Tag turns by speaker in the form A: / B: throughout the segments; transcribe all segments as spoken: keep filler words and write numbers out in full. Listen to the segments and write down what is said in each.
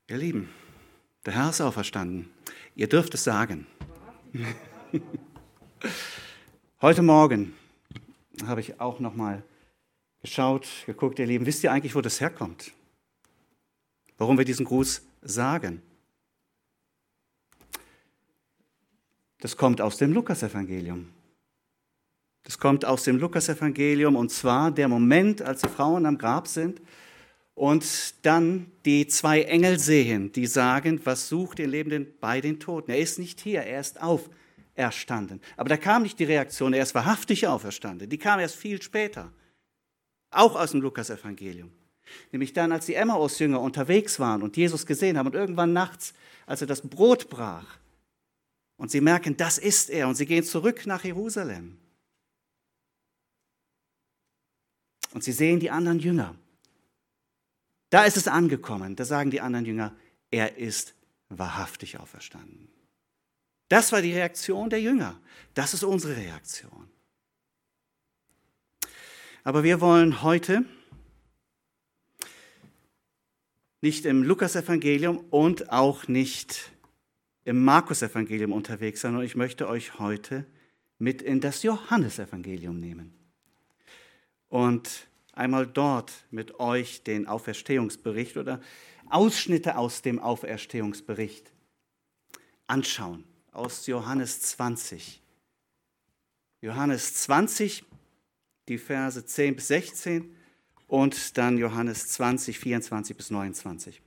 A: Ihr Lieben, der Herr ist auferstanden. Ihr dürft es sagen. Heute Morgen habe ich auch noch mal geschaut, geguckt, ihr Lieben, wisst ihr eigentlich, wo das herkommt? Warum wir diesen Gruß sagen? Das kommt aus dem Lukasevangelium. Das kommt aus dem Lukasevangelium und zwar der Moment, als die Frauen am Grab sind und dann die zwei Engel sehen, die sagen, was sucht den Lebenden bei den Toten? Er ist nicht hier, er ist auferstanden. Aber da kam nicht die Reaktion, er ist wahrhaftig auferstanden. Die kam erst viel später, auch aus dem Lukasevangelium. Nämlich dann, als die Emmaus-Jünger unterwegs waren und Jesus gesehen haben und irgendwann nachts, als er das Brot brach und sie merken, das ist er und sie gehen zurück nach Jerusalem. Und sie sehen die anderen Jünger. Da ist es angekommen, da sagen die anderen Jünger, er ist wahrhaftig auferstanden. Das war die Reaktion der Jünger. Das ist unsere Reaktion. Aber wir wollen heute nicht im Lukasevangelium und auch nicht im Markusevangelium unterwegs sein, sondern ich möchte euch heute mit in das Johannesevangelium nehmen. Und einmal dort mit euch den Auferstehungsbericht oder Ausschnitte aus dem Auferstehungsbericht anschauen, aus Johannes zwanzig. Johannes zwanzig, die Verse zehn bis sechzehn und dann Johannes zwanzig, vierundzwanzig bis neunundzwanzig.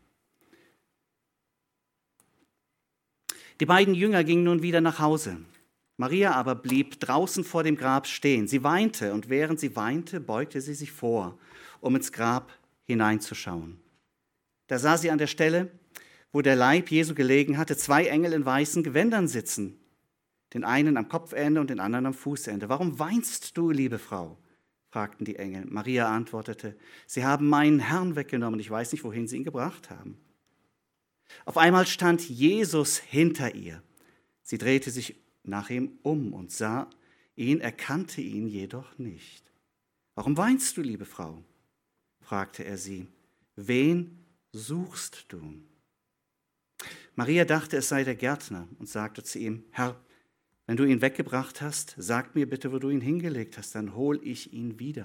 A: Die beiden Jünger gingen nun wieder nach Hause. Maria aber blieb draußen vor dem Grab stehen. Sie weinte und während sie weinte, beugte sie sich vor, um ins Grab hineinzuschauen. Da sah sie an der Stelle, wo der Leib Jesu gelegen hatte, zwei Engel in weißen Gewändern sitzen, den einen am Kopfende und den anderen am Fußende. Warum weinst du, liebe Frau? Fragten die Engel. Maria antwortete, sie haben meinen Herrn weggenommen, ich weiß nicht, wohin sie ihn gebracht haben. Auf einmal stand Jesus hinter ihr. Sie drehte sich nach ihm um und sah ihn, erkannte ihn jedoch nicht. Warum weinst du, liebe Frau? Fragte er sie. Wen suchst du? Maria dachte, es sei der Gärtner und sagte zu ihm, Herr, wenn du ihn weggebracht hast, sag mir bitte, wo du ihn hingelegt hast, dann hol ich ihn wieder.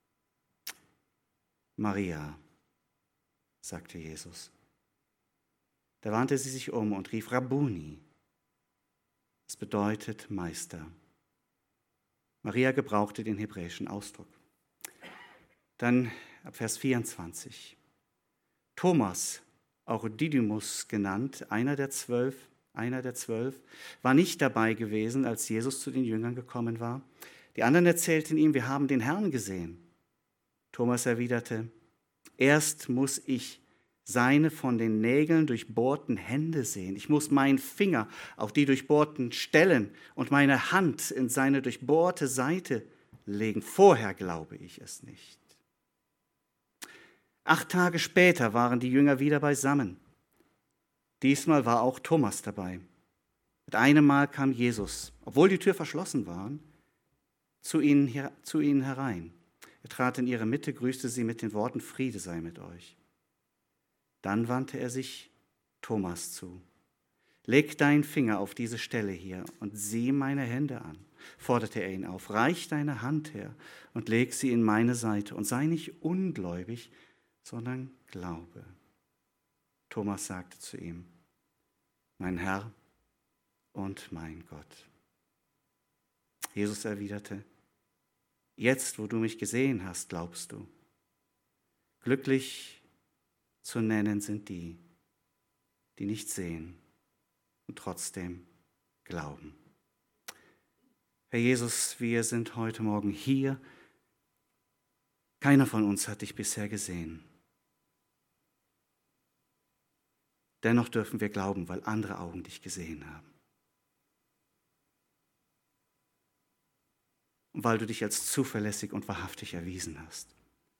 A: Maria, sagte Jesus. Da wandte sie sich um und rief Rabbuni. Das bedeutet Meister. Maria gebrauchte den hebräischen Ausdruck. Dann ab Vers vierundzwanzig. Thomas, auch Didymus genannt, einer der zwölf, einer der zwölf, war nicht dabei gewesen, als Jesus zu den Jüngern gekommen war. Die anderen erzählten ihm, wir haben den Herrn gesehen. Thomas erwiderte, erst muss ich seine von den Nägeln durchbohrten Hände sehen. Ich muss meinen Finger auf die durchbohrten Stellen und meine Hand in seine durchbohrte Seite legen. Vorher glaube ich es nicht. Acht Tage später waren die Jünger wieder beisammen. Diesmal war auch Thomas dabei. Mit einem Mal kam Jesus, obwohl die Tür verschlossen war, zu ihnen, zu ihnen herein. Er trat in ihre Mitte, grüßte sie mit den Worten, Friede sei mit euch. Dann wandte er sich Thomas zu. Leg deinen Finger auf diese Stelle hier und sieh meine Hände an, forderte er ihn auf. Reich deine Hand her und leg sie in meine Seite und sei nicht ungläubig, sondern glaube. Thomas sagte zu ihm, mein Herr und mein Gott. Jesus erwiderte, jetzt, wo du mich gesehen hast, glaubst du. Glücklich zu nennen sind die, die nicht sehen und trotzdem glauben. Herr Jesus, wir sind heute Morgen hier. Keiner von uns hat dich bisher gesehen. Dennoch dürfen wir glauben, weil andere Augen dich gesehen haben. Und weil du dich als zuverlässig und wahrhaftig erwiesen hast.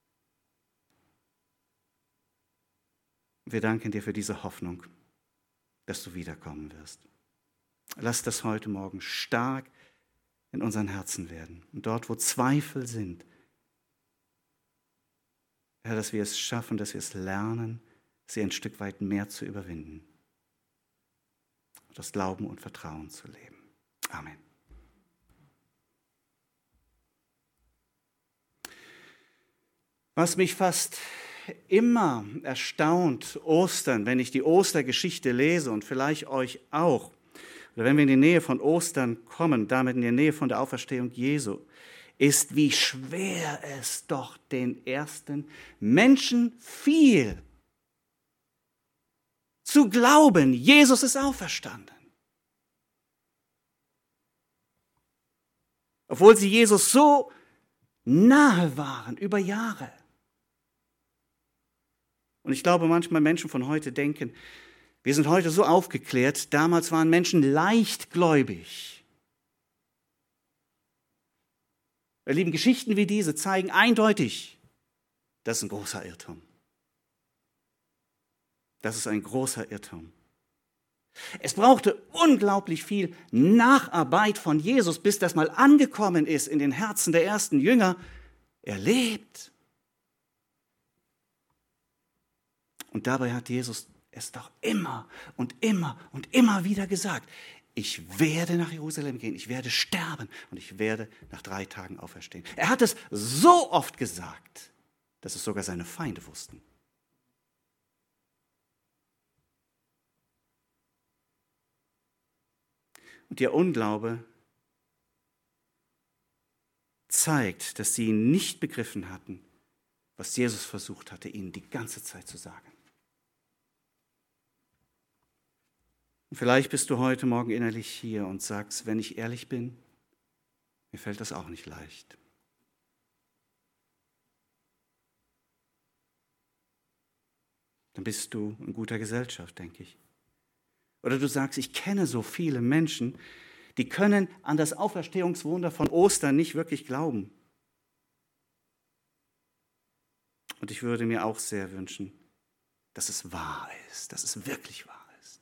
A: Wir danken dir für diese Hoffnung, dass du wiederkommen wirst. Lass das heute Morgen stark in unseren Herzen werden. Und dort, wo Zweifel sind, Herr, dass wir es schaffen, dass wir es lernen, sie ein Stück weit mehr zu überwinden. Das Glauben und Vertrauen zu leben. Amen. Was mich fast immer erstaunt, Ostern, wenn ich die Ostergeschichte lese und vielleicht euch auch, oder wenn wir in die Nähe von Ostern kommen, damit in die Nähe von der Auferstehung Jesu, ist, wie schwer es doch den ersten Menschen fiel, zu glauben, Jesus ist auferstanden. Obwohl sie Jesus so nahe waren, über Jahre. Und ich glaube, manchmal Menschen von heute denken, wir sind heute so aufgeklärt, damals waren Menschen leichtgläubig. Ihr Lieben, Geschichten wie diese zeigen eindeutig, das ist ein großer Irrtum. Das ist ein großer Irrtum. Es brauchte unglaublich viel Nacharbeit von Jesus, bis das mal angekommen ist in den Herzen der ersten Jünger. Er lebt. Und dabei hat Jesus es doch immer und immer und immer wieder gesagt. Ich werde nach Jerusalem gehen, ich werde sterben und ich werde nach drei Tagen auferstehen. Er hat es so oft gesagt, dass es sogar seine Feinde wussten. Und ihr Unglaube zeigt, dass sie nicht begriffen hatten, was Jesus versucht hatte, ihnen die ganze Zeit zu sagen. Und vielleicht bist du heute Morgen innerlich hier und sagst, wenn ich ehrlich bin, mir fällt das auch nicht leicht. Dann bist du in guter Gesellschaft, denke ich. Oder du sagst, ich kenne so viele Menschen, die können an das Auferstehungswunder von Ostern nicht wirklich glauben. Und ich würde mir auch sehr wünschen, dass es wahr ist, dass es wirklich wahr ist.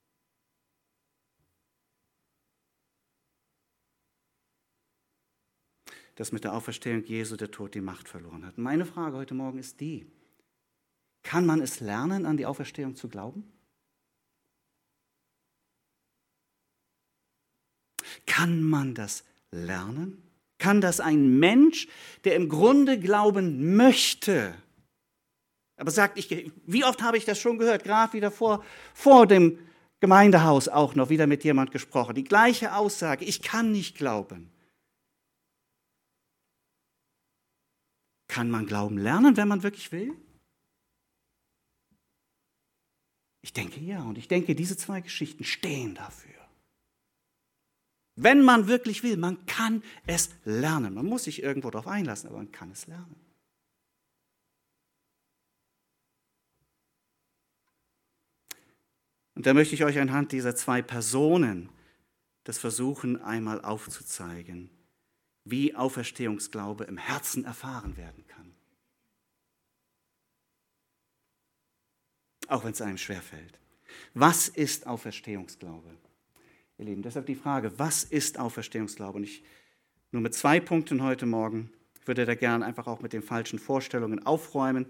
A: Dass mit der Auferstehung Jesu der Tod die Macht verloren hat. Meine Frage heute Morgen ist die: Kann man es lernen, an die Auferstehung zu glauben? Kann man das lernen? Kann das ein Mensch, der im Grunde glauben möchte, aber sagt, ich, wie oft habe ich das schon gehört, gerade wieder vor, vor dem Gemeindehaus auch noch wieder mit jemand gesprochen, die gleiche Aussage, ich kann nicht glauben. Kann man Glauben lernen, wenn man wirklich will? Ich denke ja, und ich denke, diese zwei Geschichten stehen dafür. Wenn man wirklich will, man kann es lernen. Man muss sich irgendwo darauf einlassen, aber man kann es lernen. Und da möchte ich euch anhand dieser zwei Personen das versuchen, einmal aufzuzeigen, wie Auferstehungsglaube im Herzen erfahren werden kann. Auch wenn es einem schwerfällt. Was ist Auferstehungsglaube? Ihr Lieben, deshalb die Frage, was ist Auferstehungsglaube? Und ich nur mit zwei Punkten heute Morgen, ich würde da gern einfach auch mit den falschen Vorstellungen aufräumen,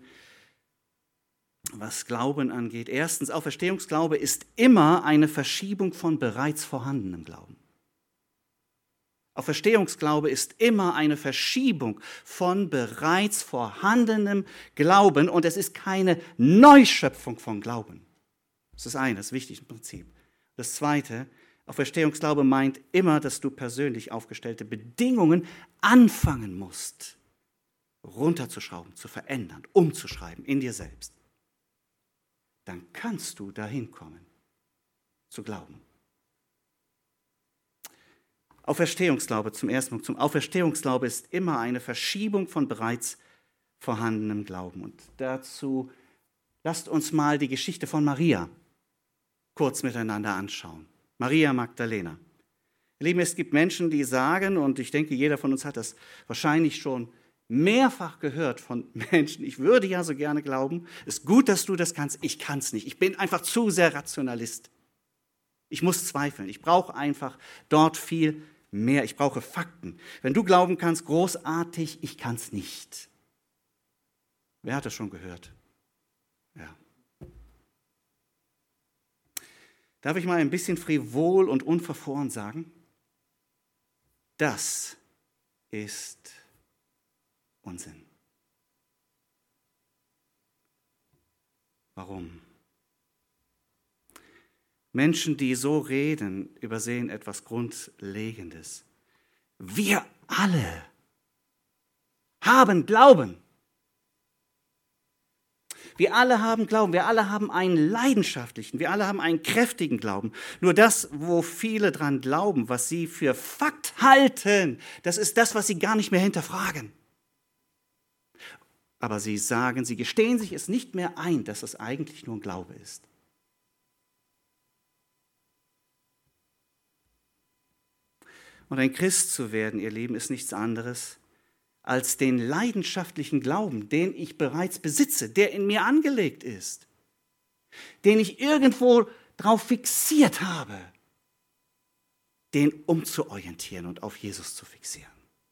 A: was Glauben angeht. Erstens, Auferstehungsglaube ist immer eine Verschiebung von bereits vorhandenem Glauben. Auferstehungsglaube ist immer eine Verschiebung von bereits vorhandenem Glauben und es ist keine Neuschöpfung von Glauben. Das ist eine, das wichtige Prinzip. Das zweite, Auferstehungsglaube meint immer, dass du persönlich aufgestellte Bedingungen anfangen musst, runterzuschrauben, zu verändern, umzuschreiben in dir selbst. Dann kannst du dahin kommen, zu glauben. Auferstehungsglaube zum ersten Punkt. Zum Auferstehungsglaube ist immer eine Verschiebung von bereits vorhandenem Glauben. Und dazu lasst uns mal die Geschichte von Maria kurz miteinander anschauen. Maria Magdalena. Ihr Lieben, es gibt Menschen, die sagen, und ich denke, jeder von uns hat das wahrscheinlich schon mehrfach gehört von Menschen, ich würde ja so gerne glauben, es ist gut, dass du das kannst, ich kann es nicht. Ich bin einfach zu sehr Rationalist. Ich muss zweifeln, ich brauche einfach dort viel mehr, ich brauche Fakten. Wenn du glauben kannst, großartig, ich kann es nicht. Wer hat das schon gehört? Ja. Darf ich mal ein bisschen frivol und unverfroren sagen? Das ist Unsinn. Warum? Menschen, die so reden, übersehen etwas Grundlegendes. Wir alle haben Glauben. Wir alle haben Glauben, wir alle haben einen leidenschaftlichen, wir alle haben einen kräftigen Glauben. Nur das, wo viele dran glauben, was sie für Fakt halten, das ist das, was sie gar nicht mehr hinterfragen. Aber sie sagen, sie gestehen sich es nicht mehr ein, dass es eigentlich nur ein Glaube ist. Und ein Christ zu werden, ihr Lieben, ist nichts anderes als den leidenschaftlichen Glauben, den ich bereits besitze, der in mir angelegt ist, den ich irgendwo drauf fixiert habe, den umzuorientieren und auf Jesus zu fixieren.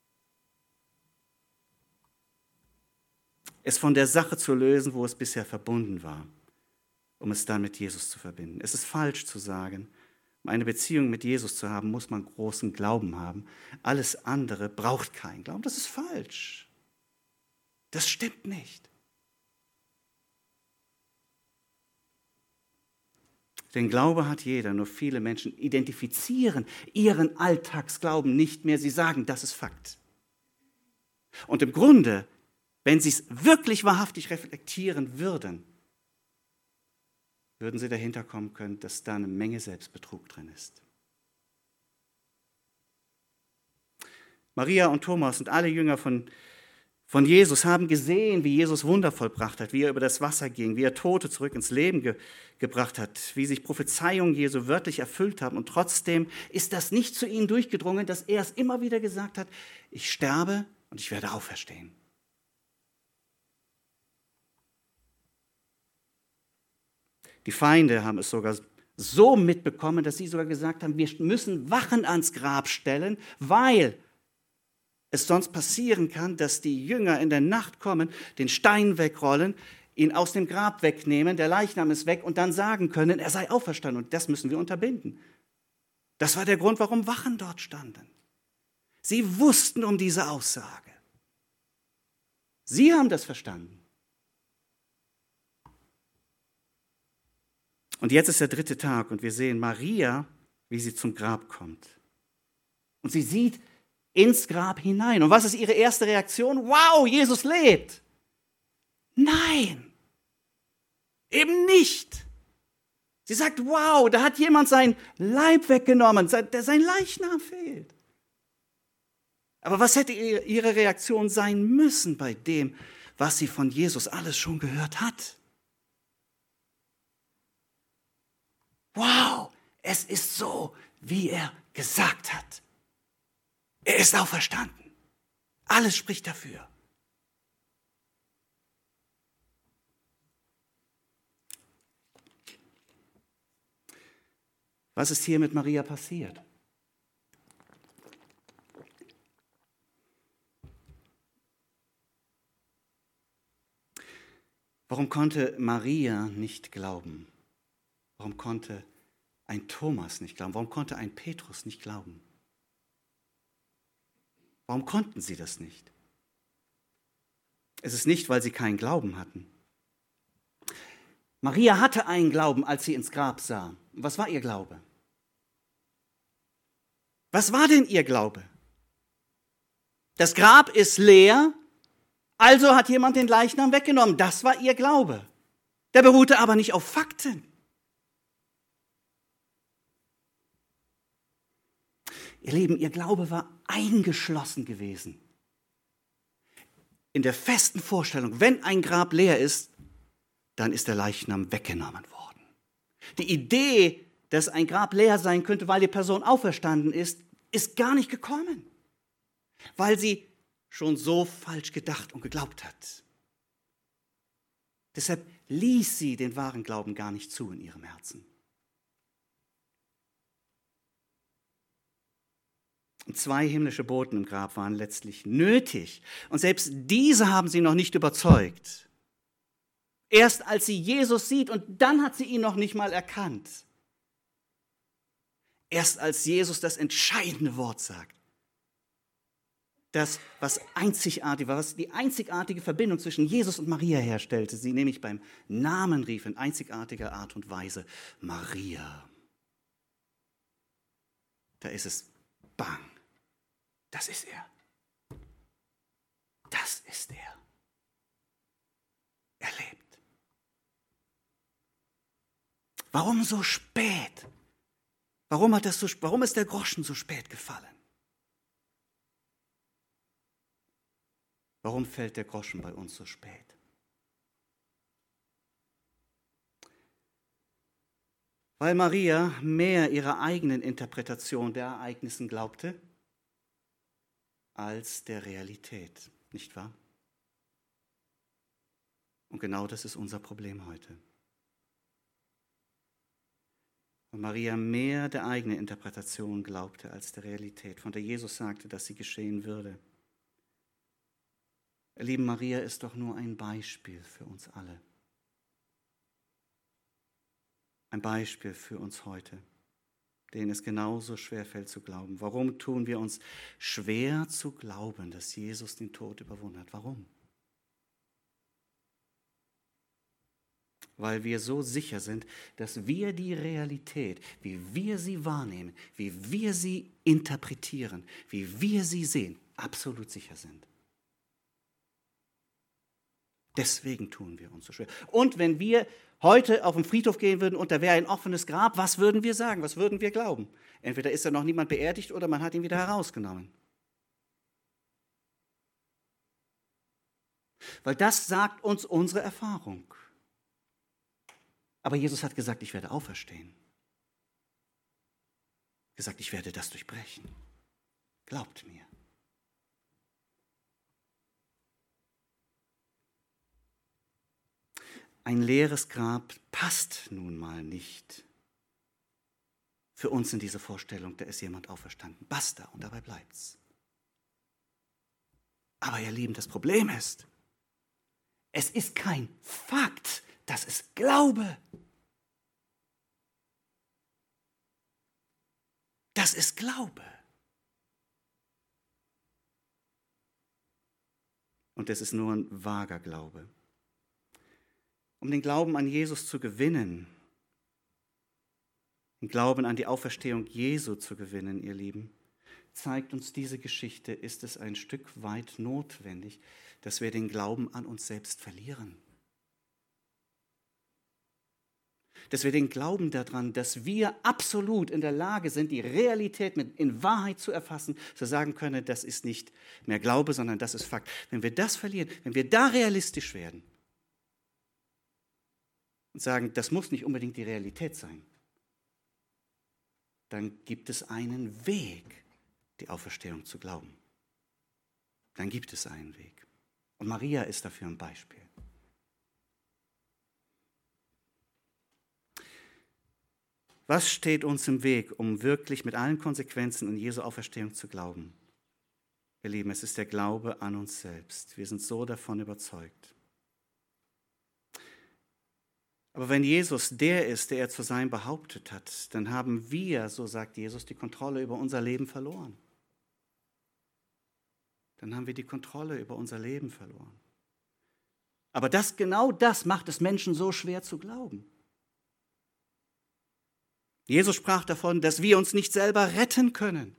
A: Es von der Sache zu lösen, wo es bisher verbunden war, um es dann mit Jesus zu verbinden. Es ist falsch zu sagen, um eine Beziehung mit Jesus zu haben, muss man großen Glauben haben. Alles andere braucht keinen Glauben. Das ist falsch. Das stimmt nicht. Denn Glaube hat jeder, nur viele Menschen identifizieren ihren Alltagsglauben nicht mehr. Sie sagen, das ist Fakt. Und im Grunde, wenn sie es wirklich wahrhaftig reflektieren würden, würden sie dahinter kommen können, dass da eine Menge Selbstbetrug drin ist. Maria und Thomas und alle Jünger von, von Jesus haben gesehen, wie Jesus Wunder vollbracht hat, wie er über das Wasser ging, wie er Tote zurück ins Leben ge, gebracht hat, wie sich Prophezeiungen Jesu wörtlich erfüllt haben. Und trotzdem ist das nicht zu ihnen durchgedrungen, dass er es immer wieder gesagt hat, ich sterbe und ich werde auferstehen. Die Feinde haben es sogar so mitbekommen, dass sie sogar gesagt haben, wir müssen Wachen ans Grab stellen, weil es sonst passieren kann, dass die Jünger in der Nacht kommen, den Stein wegrollen, ihn aus dem Grab wegnehmen, der Leichnam ist weg und dann sagen können, er sei auferstanden. Und das müssen wir unterbinden. Das war der Grund, warum Wachen dort standen. Sie wussten um diese Aussage. Sie haben das verstanden. Und jetzt ist der dritte Tag und wir sehen Maria, wie sie zum Grab kommt. Und sie sieht ins Grab hinein. Und was ist ihre erste Reaktion? Wow, Jesus lebt. Nein, eben nicht. Sie sagt, wow, da hat jemand seinen Leib weggenommen, sein Leichnam fehlt. Aber was hätte ihre Reaktion sein müssen bei dem, was sie von Jesus alles schon gehört hat? Wow, es ist so, wie er gesagt hat. Er ist auferstanden. Alles spricht dafür. Was ist hier mit Maria passiert? Warum konnte Maria nicht glauben? Warum konnte ein Thomas nicht glauben? Warum konnte ein Petrus nicht glauben? Warum konnten sie das nicht? Es ist nicht, weil sie keinen Glauben hatten. Maria hatte einen Glauben, als sie ins Grab sah. Was war ihr Glaube? Was war denn ihr Glaube? Das Grab ist leer, also hat jemand den Leichnam weggenommen. Das war ihr Glaube. Der beruhte aber nicht auf Fakten. Ihr Lieben, ihr Glaube war eingeschlossen gewesen. In der festen Vorstellung, wenn ein Grab leer ist, dann ist der Leichnam weggenommen worden. Die Idee, dass ein Grab leer sein könnte, weil die Person auferstanden ist, ist gar nicht gekommen, weil sie schon so falsch gedacht und geglaubt hat. Deshalb ließ sie den wahren Glauben gar nicht zu in ihrem Herzen. Und zwei himmlische Boten im Grab waren letztlich nötig. Und selbst diese haben sie noch nicht überzeugt. Erst als sie Jesus sieht und dann hat sie ihn noch nicht mal erkannt. Erst als Jesus das entscheidende Wort sagt, das, was einzigartig war, was die einzigartige Verbindung zwischen Jesus und Maria herstellte, sie nämlich beim Namen rief in einzigartiger Art und Weise, Maria. Da ist es, bang, das ist er. Das ist er. Er lebt. Warum so spät? Warum, hat das so, warum ist der Groschen so spät gefallen? Warum fällt der Groschen bei uns so spät? Weil Maria mehr ihrer eigenen Interpretation der Ereignissen glaubte, als der Realität, nicht wahr? Und genau das ist unser Problem heute. Und Maria mehr der eigenen Interpretation glaubte als der Realität, von der Jesus sagte, dass sie geschehen würde. Ihr Lieben, Maria ist doch nur ein Beispiel für uns alle. Ein Beispiel für uns heute, denen es genauso schwerfällt zu glauben. Warum tun wir uns schwer zu glauben, dass Jesus den Tod überwunden hat? Warum? Weil wir so sicher sind, dass wir die Realität, wie wir sie wahrnehmen, wie wir sie interpretieren, wie wir sie sehen, absolut sicher sind. Deswegen tun wir uns so schwer. Und wenn wir heute auf den Friedhof gehen würden und da wäre ein offenes Grab, was würden wir sagen? Was würden wir glauben? Entweder ist da noch niemand beerdigt oder man hat ihn wieder herausgenommen. Weil das sagt uns unsere Erfahrung. Aber Jesus hat gesagt, ich werde auferstehen. Gesagt, ich werde das durchbrechen. Glaubt mir. Ein leeres Grab passt nun mal nicht für uns in diese Vorstellung, da ist jemand auferstanden. Basta, und dabei bleibt's. Aber ihr Lieben, das Problem ist, es ist kein Fakt, das ist Glaube. Das ist Glaube. Und das ist nur ein vager Glaube. Um den Glauben an Jesus zu gewinnen, den Glauben an die Auferstehung Jesu zu gewinnen, ihr Lieben, zeigt uns diese Geschichte, ist es ein Stück weit notwendig, dass wir den Glauben an uns selbst verlieren. Dass wir den Glauben daran, dass wir absolut in der Lage sind, die Realität mit in Wahrheit zu erfassen, zu sagen können, das ist nicht mehr Glaube, sondern das ist Fakt. Wenn wir das verlieren, wenn wir da realistisch werden und sagen, das muss nicht unbedingt die Realität sein, dann gibt es einen Weg, die Auferstehung zu glauben. Dann gibt es einen Weg. Und Maria ist dafür ein Beispiel. Was steht uns im Weg, um wirklich mit allen Konsequenzen an Jesu Auferstehung zu glauben? Ihr Lieben, es ist der Glaube an uns selbst. Wir sind so davon überzeugt. Aber wenn Jesus der ist, der er zu sein behauptet hat, dann haben wir, so sagt Jesus, die Kontrolle über unser Leben verloren. Dann haben wir die Kontrolle über unser Leben verloren. Aber das, genau das macht es Menschen so schwer zu glauben. Jesus sprach davon, dass wir uns nicht selber retten können.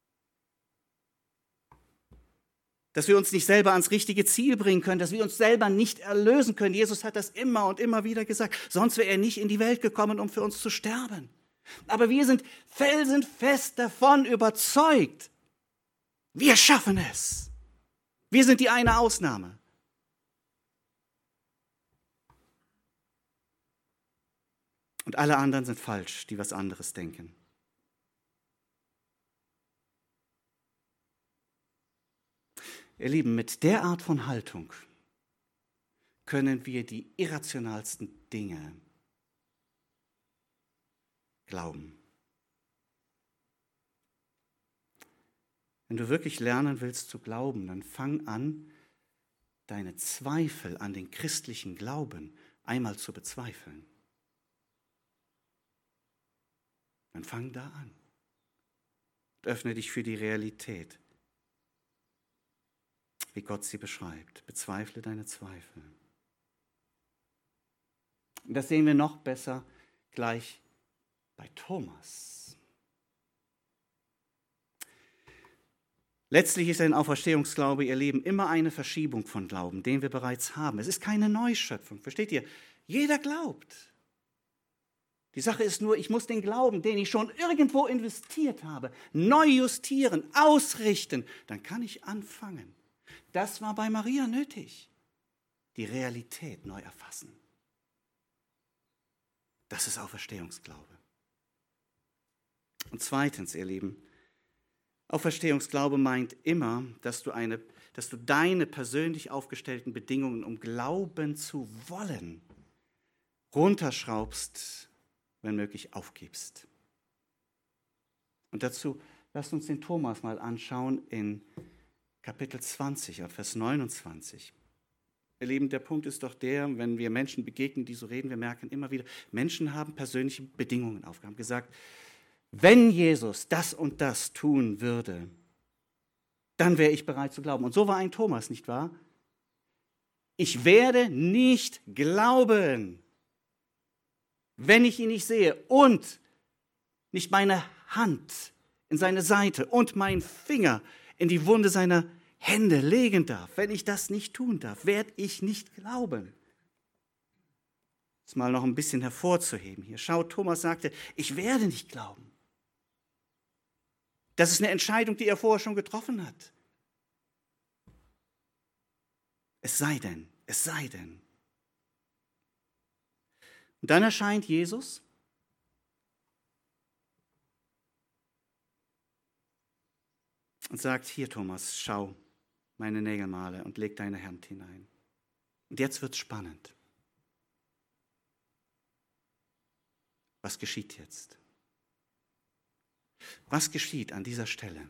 A: Dass wir uns nicht selber ans richtige Ziel bringen können, dass wir uns selber nicht erlösen können. Jesus hat das immer und immer wieder gesagt. Sonst wäre er nicht in die Welt gekommen, um für uns zu sterben. Aber wir sind felsenfest davon überzeugt. Wir schaffen es. Wir sind die eine Ausnahme. Und alle anderen sind falsch, die was anderes denken. Ihr Lieben, mit der Art von Haltung können wir die irrationalsten Dinge glauben. Wenn du wirklich lernen willst zu glauben, dann fang an, deine Zweifel an den christlichen Glauben einmal zu bezweifeln. Dann fang da an. Öffne dich für die Realität, wie Gott sie beschreibt. Bezweifle deine Zweifel. Und das sehen wir noch besser gleich bei Thomas. Letztlich ist ein Auferstehungsglaube, ihr Lieben, immer eine Verschiebung von Glauben, den wir bereits haben. Es ist keine Neuschöpfung, versteht ihr? Jeder glaubt. Die Sache ist nur, ich muss den Glauben, den ich schon irgendwo investiert habe, neu justieren, ausrichten. Dann kann ich anfangen. Das war bei Maria nötig. Die Realität neu erfassen. Das ist Auferstehungsglaube. Und zweitens, ihr Lieben, Auferstehungsglaube meint immer, dass du, eine, dass du deine persönlich aufgestellten Bedingungen, um glauben zu wollen, runterschraubst, wenn möglich aufgibst. Und dazu lasst uns den Thomas mal anschauen in Kapitel zwanzig, Vers neunundzwanzig. Ihr Lieben, der Punkt ist doch der, wenn wir Menschen begegnen, die so reden, wir merken immer wieder, Menschen haben persönliche Bedingungen aufgehabt, gesagt, wenn Jesus das und das tun würde, dann wäre ich bereit zu glauben. Und so war ein Thomas, nicht wahr? Ich werde nicht glauben, wenn ich ihn nicht sehe und nicht meine Hand in seine Seite und meinen Finger in die Wunde seiner Hände legen darf. Wenn ich das nicht tun darf, werde ich nicht glauben. Das mal noch ein bisschen hervorzuheben hier. Schaut, Thomas sagte, ich werde nicht glauben. Das ist eine Entscheidung, die er vorher schon getroffen hat. Es sei denn, es sei denn. Und dann erscheint Jesus und sagt, hier Thomas, schau meine Nägelmale und leg deine Hand hinein. Und jetzt wird's spannend. Was geschieht jetzt? Was geschieht an dieser Stelle?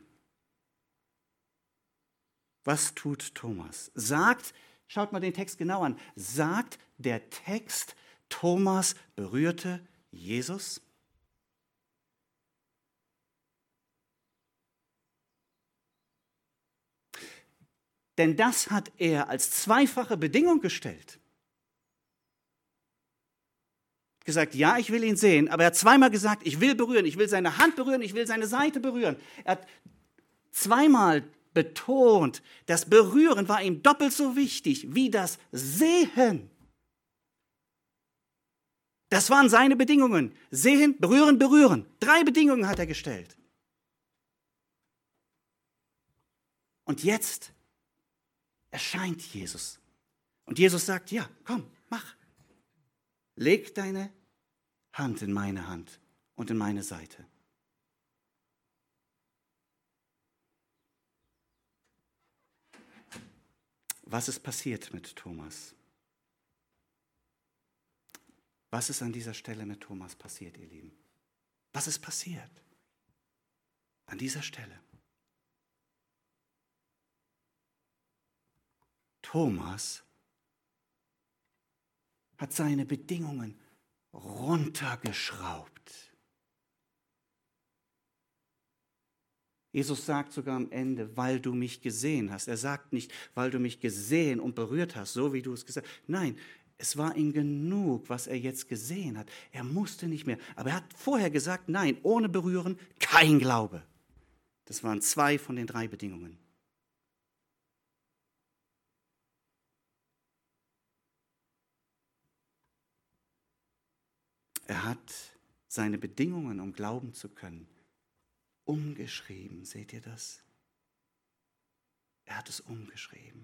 A: Was tut Thomas? Sagt, schaut mal den Text genau an, sagt der Text, Thomas berührte Jesus? Denn das hat er als zweifache Bedingung gestellt. Gesagt, ja, ich will ihn sehen, aber er hat zweimal gesagt, ich will berühren, ich will seine Hand berühren, ich will seine Seite berühren. Er hat zweimal betont, das Berühren war ihm doppelt so wichtig wie das Sehen. Das waren seine Bedingungen. Sehen, berühren, berühren. Drei Bedingungen hat er gestellt. Und jetzt erscheint Jesus. Und Jesus sagt, ja, komm, mach. Leg deine Hand in meine Hand und in meine Seite. Was ist passiert mit Thomas? Was ist an dieser Stelle mit Thomas passiert, ihr Lieben? Was ist passiert an dieser Stelle? Thomas hat seine Bedingungen runtergeschraubt. Jesus sagt sogar am Ende, weil du mich gesehen hast. Er sagt nicht, weil du mich gesehen und berührt hast, so wie du es gesagt hast. Nein, es war ihm genug, was er jetzt gesehen hat. Er musste nicht mehr. Aber er hat vorher gesagt, nein, ohne Berühren kein Glaube. Das waren zwei von den drei Bedingungen. Er hat seine Bedingungen, um glauben zu können, umgeschrieben. Seht ihr das? Er hat es umgeschrieben.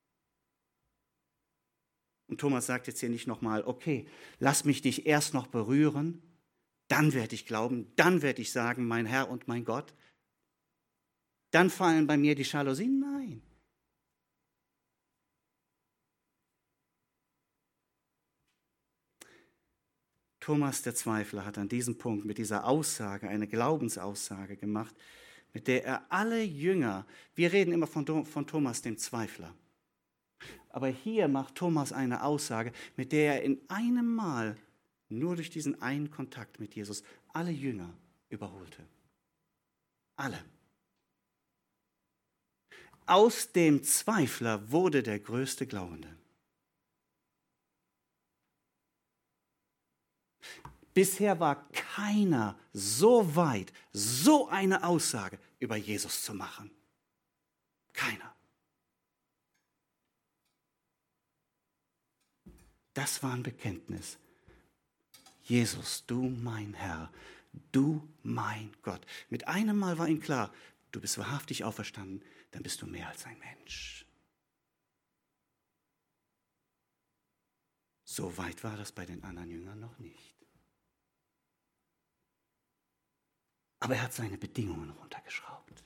A: Und Thomas sagt jetzt hier nicht nochmal, okay, lass mich dich erst noch berühren, dann werde ich glauben, dann werde ich sagen, mein Herr und mein Gott. Dann fallen bei mir die Jalousien. Nein. Thomas der Zweifler hat an diesem Punkt mit dieser Aussage eine Glaubensaussage gemacht, mit der er alle Jünger, wir reden immer von, von Thomas dem Zweifler, aber hier macht Thomas eine Aussage, mit der er in einem Mal, nur durch diesen einen Kontakt mit Jesus, alle Jünger überholte. Alle. Aus dem Zweifler wurde der größte Glaubende. Bisher war keiner so weit, so eine Aussage über Jesus zu machen. Keiner. Das war ein Bekenntnis. Jesus, du mein Herr, du mein Gott. Mit einem Mal war ihm klar, du bist wahrhaftig auferstanden, dann bist du mehr als ein Mensch. So weit war das bei den anderen Jüngern noch nicht. Aber er hat seine Bedingungen runtergeschraubt.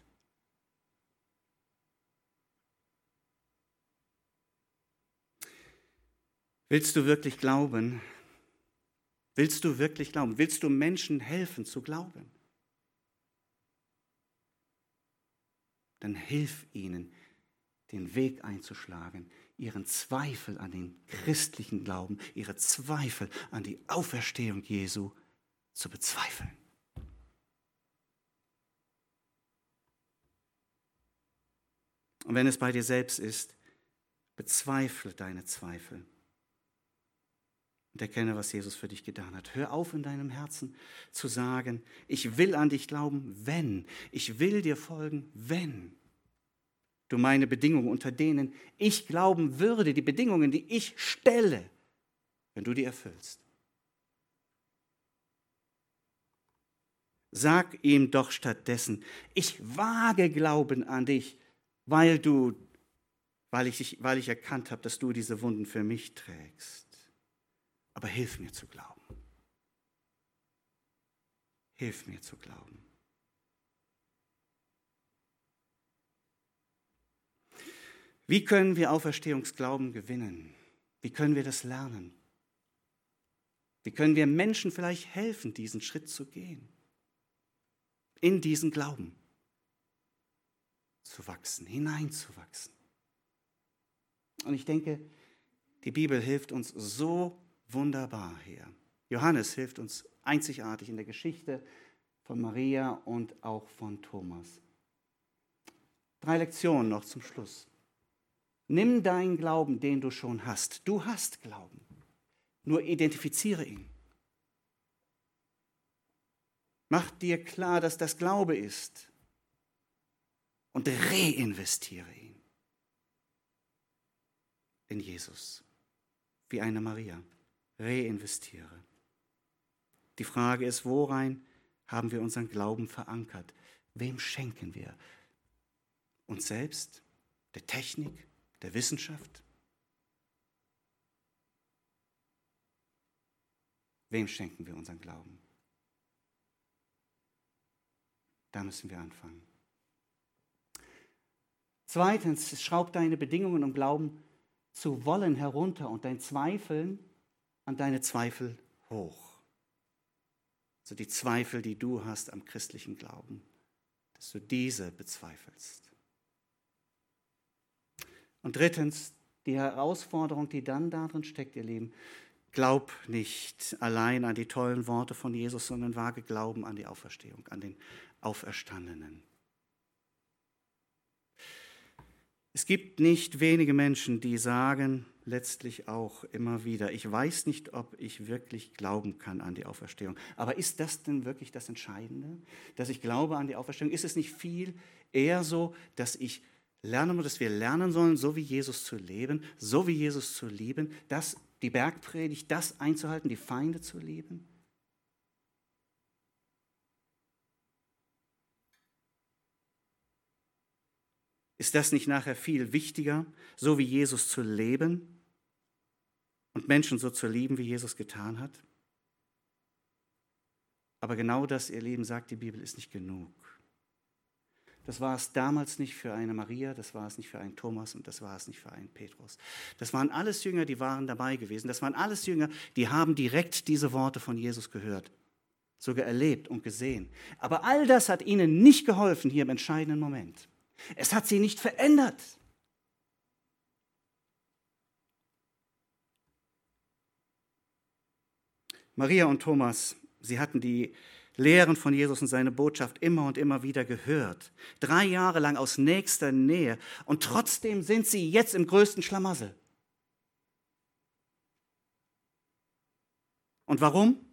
A: Willst du wirklich glauben? Willst du wirklich glauben? Willst du Menschen helfen zu glauben? Dann hilf ihnen, den Weg einzuschlagen, ihren Zweifel an den christlichen Glauben, ihre Zweifel an die Auferstehung Jesu zu bezweifeln. Und wenn es bei dir selbst ist, bezweifle deine Zweifel. Und erkenne, was Jesus für dich getan hat. Hör auf in deinem Herzen zu sagen, ich will an dich glauben, wenn. Ich will dir folgen, wenn du meine Bedingungen, unter denen ich glauben würde, die Bedingungen, die ich stelle, wenn du die erfüllst. Sag ihm doch stattdessen, ich wage Glauben an dich, weil du, weil ich, weil ich erkannt habe, dass du diese Wunden für mich trägst. Aber hilf mir zu glauben. Hilf mir zu glauben. Wie können wir Auferstehungsglauben gewinnen? Wie können wir das lernen? Wie können wir Menschen vielleicht helfen, diesen Schritt zu gehen? In diesen Glauben zu wachsen, hineinzuwachsen. Und ich denke, die Bibel hilft uns so wunderbar hier. Johannes hilft uns einzigartig in der Geschichte von Maria und auch von Thomas. Drei Lektionen noch zum Schluss. Nimm deinen Glauben, den du schon hast. Du hast Glauben. Nur identifiziere ihn. Mach dir klar, dass das Glaube ist. Und reinvestiere ihn in Jesus. Wie eine Maria. Reinvestiere. Die Frage ist, worein haben wir unseren Glauben verankert? Wem schenken wir? Uns selbst? Der Technik? Der Wissenschaft? Wem schenken wir unseren Glauben? Da müssen wir anfangen. Zweitens, schraub deine Bedingungen, um glauben zu wollen, herunter und dein Zweifeln an deine Zweifel hoch. Also die Zweifel, die du hast am christlichen Glauben, dass du diese bezweifelst. Und drittens, die Herausforderung, die dann darin steckt, ihr Lieben, glaub nicht allein an die tollen Worte von Jesus, sondern wage Glauben an die Auferstehung, an den Auferstandenen. Es gibt nicht wenige Menschen, die sagen letztlich auch immer wieder, ich weiß nicht, ob ich wirklich glauben kann an die Auferstehung. Aber ist das denn wirklich das Entscheidende, dass ich glaube an die Auferstehung? Ist es nicht viel eher so, dass ich lerne, dass wir lernen sollen, so wie Jesus zu leben, so wie Jesus zu lieben, das, die Bergpredigt, das einzuhalten, die Feinde zu lieben? Ist das nicht nachher viel wichtiger, so wie Jesus zu leben und Menschen so zu lieben, wie Jesus getan hat? Aber genau das, ihr Lieben, sagt die Bibel, ist nicht genug. Das war es damals nicht für eine Maria, das war es nicht für einen Thomas und das war es nicht für einen Petrus. Das waren alles Jünger, die waren dabei gewesen. Das waren alles Jünger, die haben direkt diese Worte von Jesus gehört, sogar erlebt und gesehen. Aber all das hat ihnen nicht geholfen hier im entscheidenden Moment. Es hat sie nicht verändert. Maria und Thomas, sie hatten die Lehren von Jesus und seine Botschaft immer und immer wieder gehört. Drei Jahre lang aus nächster Nähe. Und trotzdem sind sie jetzt im größten Schlamassel. Und warum?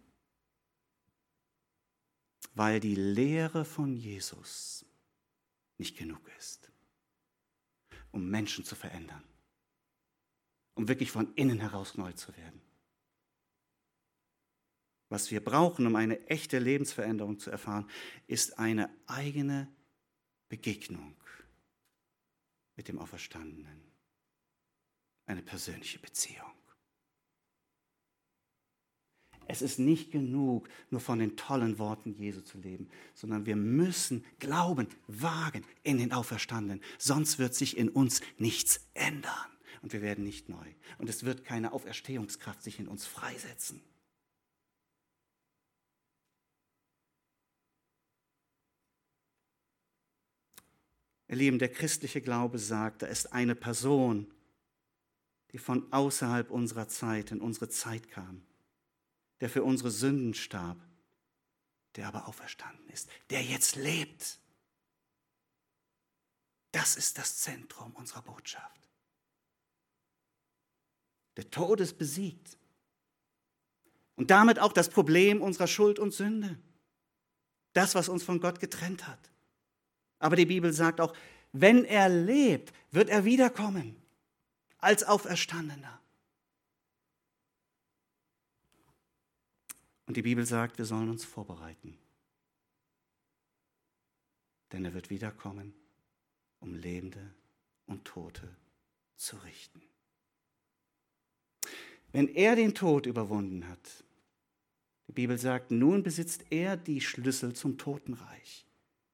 A: Weil die Lehre von Jesus nicht genug ist, um Menschen zu verändern, um wirklich von innen heraus neu zu werden. Was wir brauchen, um eine echte Lebensveränderung zu erfahren, ist eine eigene Begegnung mit dem Auferstandenen, eine persönliche Beziehung. Es ist nicht genug, nur von den tollen Worten Jesu zu leben, sondern wir müssen glauben, wagen in den Auferstandenen. Sonst wird sich in uns nichts ändern und wir werden nicht neu. Und es wird keine Auferstehungskraft sich in uns freisetzen. Ihr Lieben, der christliche Glaube sagt, da ist eine Person, die von außerhalb unserer Zeit in unsere Zeit kam, der für unsere Sünden starb, der aber auferstanden ist, der jetzt lebt. Das ist das Zentrum unserer Botschaft. Der Tod ist besiegt. Und damit auch das Problem unserer Schuld und Sünde. Das, was uns von Gott getrennt hat. Aber die Bibel sagt auch, wenn er lebt, wird er wiederkommen als Auferstandener. Und die Bibel sagt, wir sollen uns vorbereiten. Denn er wird wiederkommen, um Lebende und Tote zu richten. Wenn er den Tod überwunden hat, die Bibel sagt, nun besitzt er die Schlüssel zum Totenreich.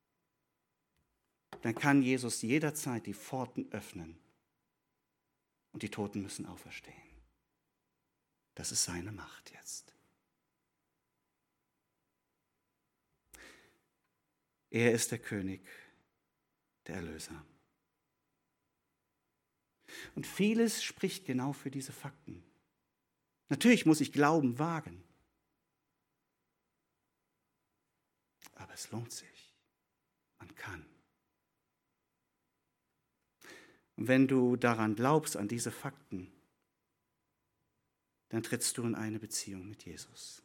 A: Dann kann Jesus jederzeit die Pforten öffnen und die Toten müssen auferstehen. Das ist seine Macht jetzt. Er ist der König, der Erlöser. Und vieles spricht genau für diese Fakten. Natürlich muss ich Glauben wagen. Aber es lohnt sich. Man kann. Und wenn du daran glaubst, an diese Fakten, dann trittst du in eine Beziehung mit Jesus.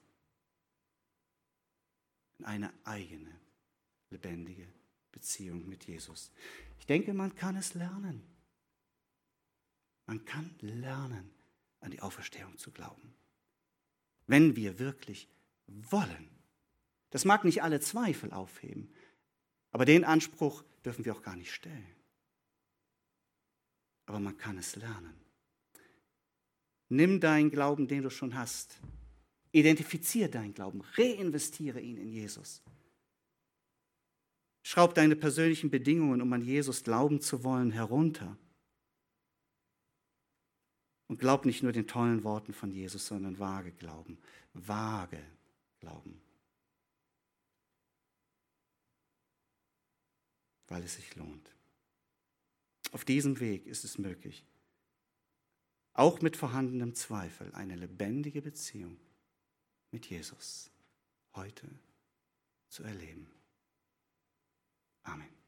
A: In eine eigene, lebendige Beziehung mit Jesus. Ich denke, man kann es lernen. Man kann lernen, an die Auferstehung zu glauben. Wenn wir wirklich wollen. Das mag nicht alle Zweifel aufheben, aber den Anspruch dürfen wir auch gar nicht stellen. Aber man kann es lernen. Nimm deinen Glauben, den du schon hast. Identifiziere deinen Glauben. Reinvestiere ihn in Jesus. Schraub deine persönlichen Bedingungen, um an Jesus glauben zu wollen, herunter. Und glaub nicht nur den tollen Worten von Jesus, sondern wage Glauben. Wage Glauben. Weil es sich lohnt. Auf diesem Weg ist es möglich, auch mit vorhandenem Zweifel, eine lebendige Beziehung mit Jesus heute zu erleben. Amen.